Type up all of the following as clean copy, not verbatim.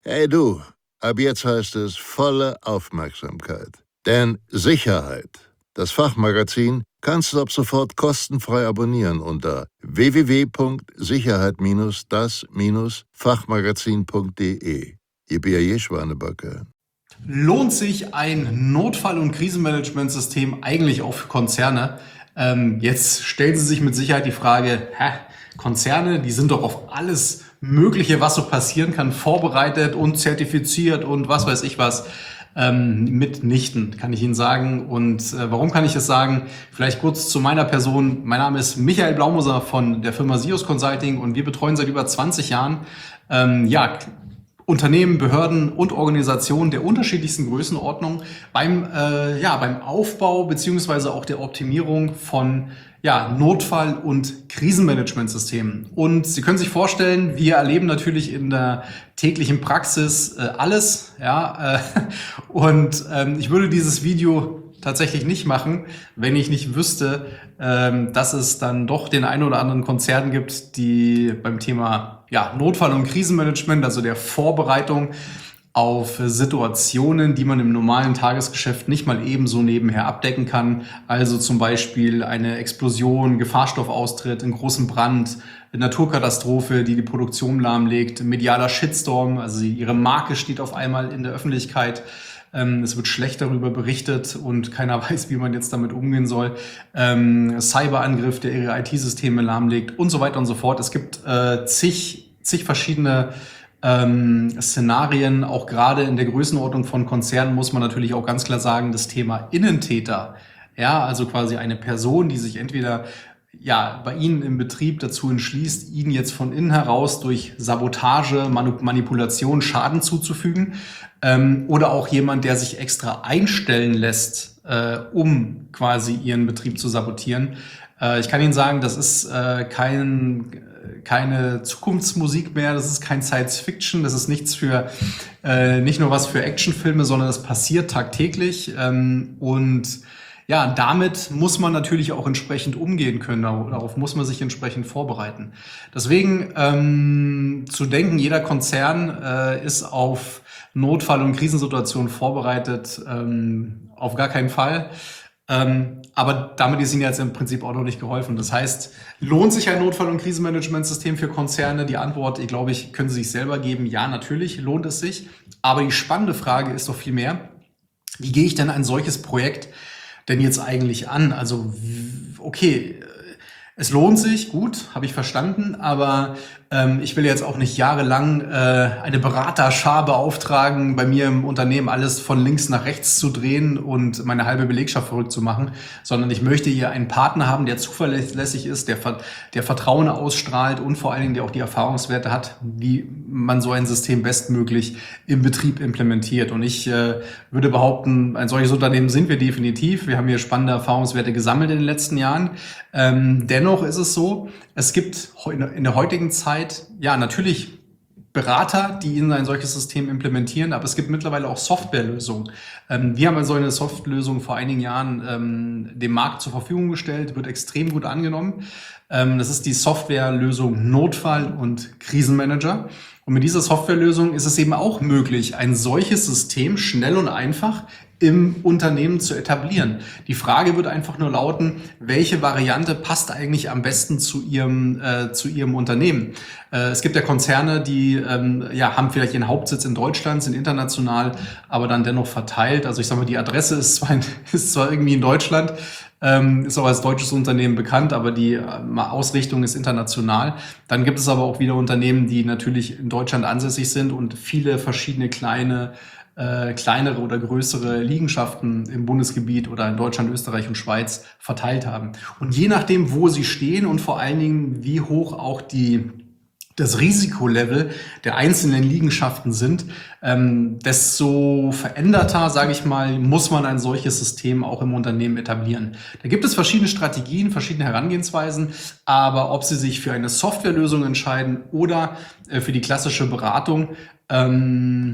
Hey du, ab jetzt heißt es volle Aufmerksamkeit. Denn Sicherheit, das Fachmagazin, kannst du ab sofort kostenfrei abonnieren unter www.sicherheit-das-fachmagazin.de. Ihr B.A.J. Schwanebacke. Lohnt sich ein Notfall- und Krisenmanagementsystem eigentlich auch für Konzerne? Jetzt stellen Sie sich mit Sicherheit die Frage, Konzerne, die sind doch auf alles Mögliche, was so passieren kann, vorbereitet und zertifiziert und was weiß ich was. Mitnichten, kann ich Ihnen sagen. Und warum kann ich das sagen? Vielleicht kurz zu meiner Person. Mein Name ist Michael Blaumoser von der Firma SIOS Consulting und wir betreuen seit über 20 Jahren Unternehmen, Behörden und Organisationen der unterschiedlichsten Größenordnung beim Aufbau beziehungsweise auch der Optimierung von Notfall- und Krisenmanagementsystemen. Und Sie können sich vorstellen, wir erleben natürlich in der täglichen Praxis alles. Ich würde dieses Video tatsächlich nicht machen, wenn ich nicht wüsste, dass es dann doch den einen oder anderen Konzern gibt, die beim Thema Notfall- und Krisenmanagement, also der Vorbereitung auf Situationen, die man im normalen Tagesgeschäft nicht mal ebenso nebenher abdecken kann. Also zum Beispiel eine Explosion, Gefahrstoffaustritt, einen großen Brand, eine Naturkatastrophe, die die Produktion lahmlegt, medialer Shitstorm, also ihre Marke steht auf einmal in der Öffentlichkeit. Es wird schlecht darüber berichtet und keiner weiß, wie man jetzt damit umgehen soll. Cyberangriff, der ihre IT-Systeme lahmlegt und so weiter und so fort. Es gibt zig verschiedene Szenarien, auch gerade in der Größenordnung von Konzernen muss man natürlich auch ganz klar sagen, das Thema Innentäter, also quasi eine Person, die sich entweder bei Ihnen im Betrieb dazu entschließt, Ihnen jetzt von innen heraus durch Sabotage, Manipulation Schaden zuzufügen, oder auch jemand, der sich extra einstellen lässt, um quasi Ihren Betrieb zu sabotieren. Ich kann Ihnen sagen, das ist keine Zukunftsmusik mehr, das ist kein Science Fiction, das ist nichts für nicht nur was für Actionfilme, sondern das passiert tagtäglich damit muss man natürlich auch entsprechend umgehen können. Darauf muss man sich entsprechend vorbereiten. Deswegen zu denken, jeder Konzern ist auf Notfall- und Krisensituationen vorbereitet, auf gar keinen Fall. Aber damit ist Ihnen jetzt im Prinzip auch noch nicht geholfen. Das heißt, lohnt sich ein Notfall- und Krisenmanagementsystem für Konzerne? Die Antwort, können Sie sich selber geben. Ja, natürlich lohnt es sich. Aber die spannende Frage ist doch viel mehr, wie gehe ich denn ein solches Projekt denn jetzt eigentlich an? Also, okay, es lohnt sich, gut, habe ich verstanden, aber ich will jetzt auch nicht jahrelang eine Beraterschar beauftragen, bei mir im Unternehmen alles von links nach rechts zu drehen und meine halbe Belegschaft verrückt zu machen, sondern ich möchte hier einen Partner haben, der zuverlässig ist, der Vertrauen ausstrahlt und vor allen Dingen, der auch die Erfahrungswerte hat, wie man so ein System bestmöglich im Betrieb implementiert. Und ich würde behaupten, ein solches Unternehmen sind wir definitiv. Wir haben hier spannende Erfahrungswerte gesammelt in den letzten Jahren. Dennoch ist es so, es gibt in der heutigen Zeit natürlich Berater, die Ihnen ein solches System implementieren, aber es gibt mittlerweile auch Softwarelösungen. Wir haben so eine Softwarelösung vor einigen Jahren dem Markt zur Verfügung gestellt, wird extrem gut angenommen. Das ist die Softwarelösung Notfall- und Krisenmanager. Und mit dieser Softwarelösung ist es eben auch möglich, ein solches System schnell und einfach im Unternehmen zu etablieren. Die Frage wird einfach nur lauten, welche Variante passt eigentlich am besten zu Ihrem Unternehmen? Es gibt ja Konzerne, die haben vielleicht ihren Hauptsitz in Deutschland, sind international, aber dann dennoch verteilt. Also ich sage mal, die Adresse ist zwar irgendwie in Deutschland, ist auch als deutsches Unternehmen bekannt, aber die Ausrichtung ist international. Dann gibt es aber auch wieder Unternehmen, die natürlich in Deutschland ansässig sind und viele verschiedene kleinere oder größere Liegenschaften im Bundesgebiet oder in Deutschland, Österreich und Schweiz verteilt haben. Und je nachdem, wo sie stehen und vor allen Dingen, wie hoch auch das Risikolevel der einzelnen Liegenschaften sind, desto veränderter, sage ich mal, muss man ein solches System auch im Unternehmen etablieren. Da gibt es verschiedene Strategien, verschiedene Herangehensweisen, aber ob Sie sich für eine Softwarelösung entscheiden oder für die klassische Beratung,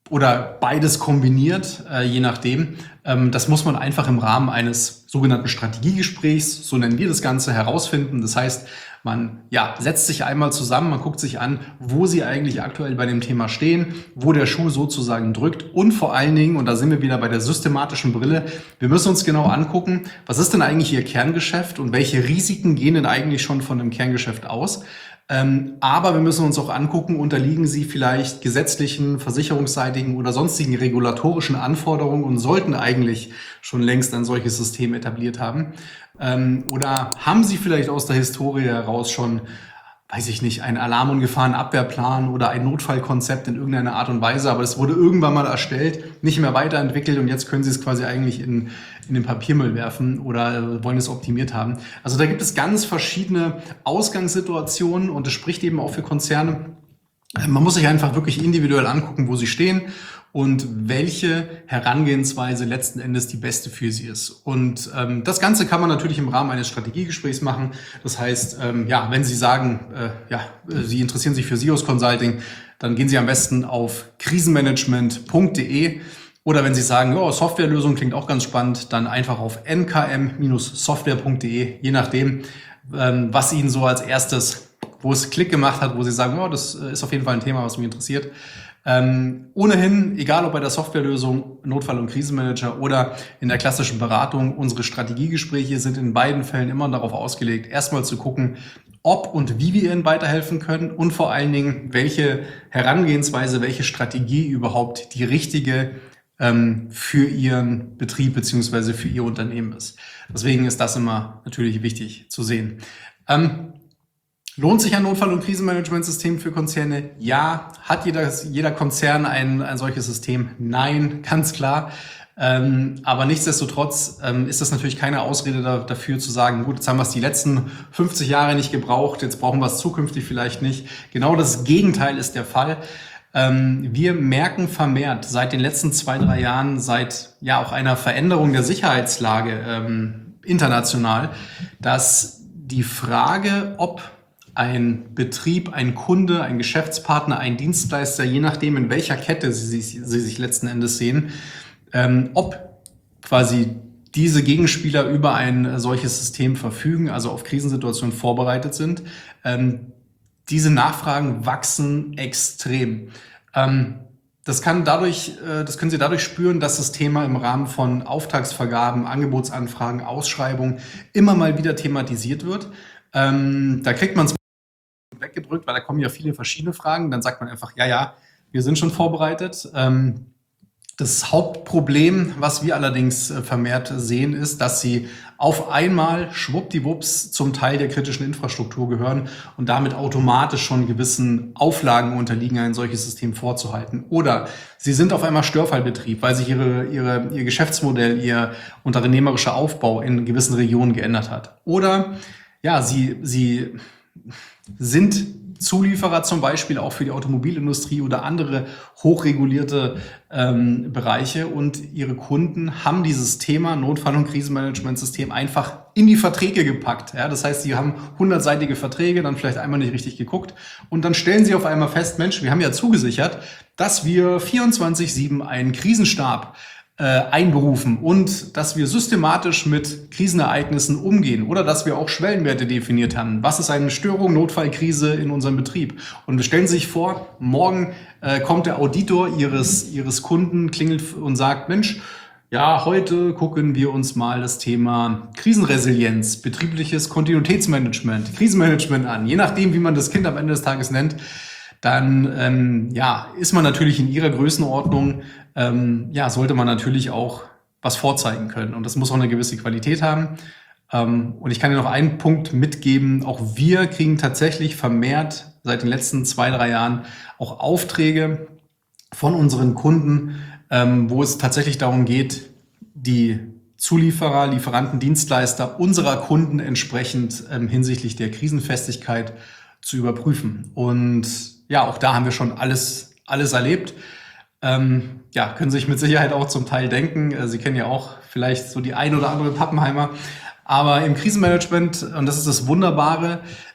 oder beides kombiniert, je nachdem. Das muss man einfach im Rahmen eines sogenannten Strategiegesprächs, so nennen wir das Ganze, herausfinden. Das heißt, man setzt sich einmal zusammen, man guckt sich an, wo Sie eigentlich aktuell bei dem Thema stehen, wo der Schuh sozusagen drückt und vor allen Dingen, und da sind wir wieder bei der systematischen Brille, wir müssen uns genau angucken, was ist denn eigentlich Ihr Kerngeschäft und welche Risiken gehen denn eigentlich schon von dem Kerngeschäft aus. Aber wir müssen uns auch angucken, unterliegen sie vielleicht gesetzlichen, versicherungsseitigen oder sonstigen regulatorischen Anforderungen und sollten eigentlich schon längst ein solches System etabliert haben. Oder haben sie vielleicht aus der Historie heraus schon, weiß ich nicht, einen Alarm- und Gefahrenabwehrplan oder ein Notfallkonzept in irgendeiner Art und Weise, aber es wurde irgendwann mal erstellt, nicht mehr weiterentwickelt und jetzt können sie es quasi eigentlich in den Papiermüll werfen oder wollen es optimiert haben. Also da gibt es ganz verschiedene Ausgangssituationen und das spricht eben auch für Konzerne. Man muss sich einfach wirklich individuell angucken, wo sie stehen und welche Herangehensweise letzten Endes die beste für sie ist. Und das Ganze kann man natürlich im Rahmen eines Strategiegesprächs machen. Das heißt, wenn Sie sagen, Sie interessieren sich für SEOs Consulting, dann gehen Sie am besten auf krisenmanagement.de. Oder wenn Sie sagen, Softwarelösung klingt auch ganz spannend, dann einfach auf nkm-software.de, je nachdem, was Ihnen so als erstes, wo es Klick gemacht hat, wo Sie sagen, das ist auf jeden Fall ein Thema, was mich interessiert. Ohnehin, egal ob bei der Softwarelösung, Notfall- und Krisenmanager oder in der klassischen Beratung, unsere Strategiegespräche sind in beiden Fällen immer darauf ausgelegt, erstmal zu gucken, ob und wie wir Ihnen weiterhelfen können und vor allen Dingen, welche Herangehensweise, welche Strategie überhaupt die richtige für Ihren Betrieb beziehungsweise für Ihr Unternehmen ist. Deswegen ist das immer natürlich wichtig zu sehen. Lohnt sich ein Notfall- und Krisenmanagementsystem für Konzerne? Ja. Hat jeder Konzern ein solches System? Nein, ganz klar. Aber nichtsdestotrotz ist das natürlich keine Ausrede dafür zu sagen, gut, jetzt haben wir es die letzten 50 Jahre nicht gebraucht, jetzt brauchen wir es zukünftig vielleicht nicht. Genau das Gegenteil ist der Fall. Wir merken vermehrt seit den letzten 2-3 Jahren, seit auch einer Veränderung der Sicherheitslage international, dass die Frage, ob ein Betrieb, ein Kunde, ein Geschäftspartner, ein Dienstleister, je nachdem in welcher Kette sie sich letzten Endes sehen, ob quasi diese Gegenspieler über ein solches System verfügen, also auf Krisensituationen vorbereitet sind. Diese Nachfragen wachsen extrem. Das können Sie dadurch spüren, dass das Thema im Rahmen von Auftragsvergaben, Angebotsanfragen, Ausschreibungen immer mal wieder thematisiert wird. Da kriegt man es weggedrückt, weil da kommen ja viele verschiedene Fragen. Dann sagt man einfach, wir sind schon vorbereitet. Das Hauptproblem, was wir allerdings vermehrt sehen, ist, dass sie auf einmal schwuppdiwupps zum Teil der kritischen Infrastruktur gehören und damit automatisch schon gewissen Auflagen unterliegen, ein solches System vorzuhalten. Oder sie sind auf einmal Störfallbetrieb, weil sich ihr Geschäftsmodell, ihr unternehmerischer Aufbau in gewissen Regionen geändert hat. Oder sie sind Zulieferer zum Beispiel auch für die Automobilindustrie oder andere hochregulierte Bereiche und ihre Kunden haben dieses Thema Notfall- und Krisenmanagementsystem einfach in die Verträge gepackt. Ja, das heißt, sie haben 100-seitige Verträge, dann vielleicht einmal nicht richtig geguckt und dann stellen sie auf einmal fest, Mensch, wir haben ja zugesichert, dass wir 24/7 einen Krisenstab einberufen und dass wir systematisch mit Krisenereignissen umgehen oder dass wir auch Schwellenwerte definiert haben. Was ist eine Störung, Notfallkrise in unserem Betrieb? Und stellen Sie sich vor, morgen kommt der Auditor Ihres Kunden, klingelt und sagt, Mensch, heute gucken wir uns mal das Thema Krisenresilienz, betriebliches Kontinuitätsmanagement, Krisenmanagement an. Je nachdem, wie man das Kind am Ende des Tages nennt, dann ist man natürlich in Ihrer Größenordnung, sollte man natürlich auch was vorzeigen können. Und das muss auch eine gewisse Qualität haben. Und ich kann Ihnen noch einen Punkt mitgeben. Auch wir kriegen tatsächlich vermehrt seit den letzten 2-3 Jahren auch Aufträge von unseren Kunden, wo es tatsächlich darum geht, die Zulieferer, Lieferanten, Dienstleister unserer Kunden entsprechend hinsichtlich der Krisenfestigkeit zu überprüfen. Und auch da haben wir schon alles erlebt. Können sich mit Sicherheit auch zum Teil denken. Sie kennen ja auch vielleicht so die ein oder andere Pappenheimer. Aber im Krisenmanagement, und das ist das Wunderbare,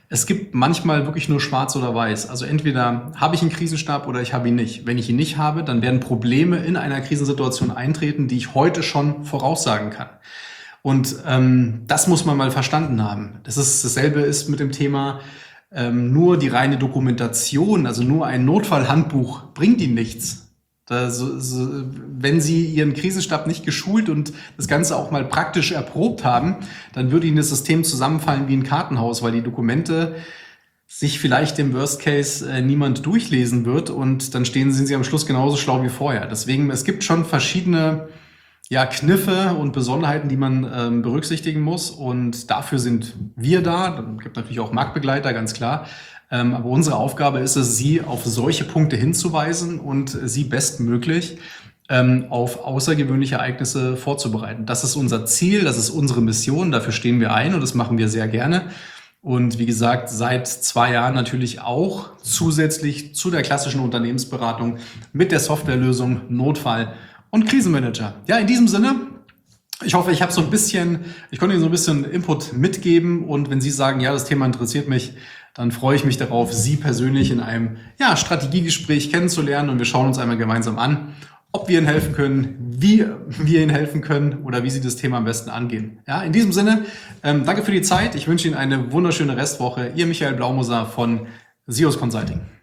Es gibt manchmal wirklich nur schwarz oder weiß. Also entweder habe ich einen Krisenstab oder ich habe ihn nicht. Wenn ich ihn nicht habe, dann werden Probleme in einer Krisensituation eintreten, die ich heute schon voraussagen kann. Und das muss man mal verstanden haben. Dasselbe ist mit dem Thema, nur die reine Dokumentation, also nur ein Notfallhandbuch bringt Ihnen nichts. Wenn Sie Ihren Krisenstab nicht geschult und das Ganze auch mal praktisch erprobt haben, dann würde Ihnen das System zusammenfallen wie ein Kartenhaus, weil die Dokumente sich vielleicht im Worst Case niemand durchlesen wird und dann sind Sie am Schluss genauso schlau wie vorher. Deswegen, es gibt schon verschiedene Kniffe und Besonderheiten, die man berücksichtigen muss, und dafür sind wir da. Es gibt natürlich auch Marktbegleiter, ganz klar. Aber unsere Aufgabe ist es, Sie auf solche Punkte hinzuweisen und Sie bestmöglich auf außergewöhnliche Ereignisse vorzubereiten. Das ist unser Ziel, das ist unsere Mission, dafür stehen wir ein und das machen wir sehr gerne. Und wie gesagt, seit 2 Jahren natürlich auch zusätzlich zu der klassischen Unternehmensberatung mit der Softwarelösung Notfall- und Krisenmanager. Ja, in diesem Sinne, ich hoffe, ich konnte Ihnen so ein bisschen Input mitgeben, und wenn Sie sagen, ja, das Thema interessiert mich, dann freue ich mich darauf, Sie persönlich in einem Strategiegespräch kennenzulernen, und wir schauen uns einmal gemeinsam an, ob wir Ihnen helfen können, wie wir Ihnen helfen können oder wie Sie das Thema am besten angehen. Ja, in diesem Sinne, danke für die Zeit. Ich wünsche Ihnen eine wunderschöne Restwoche. Ihr Michael Blaumoser von SIOS Consulting.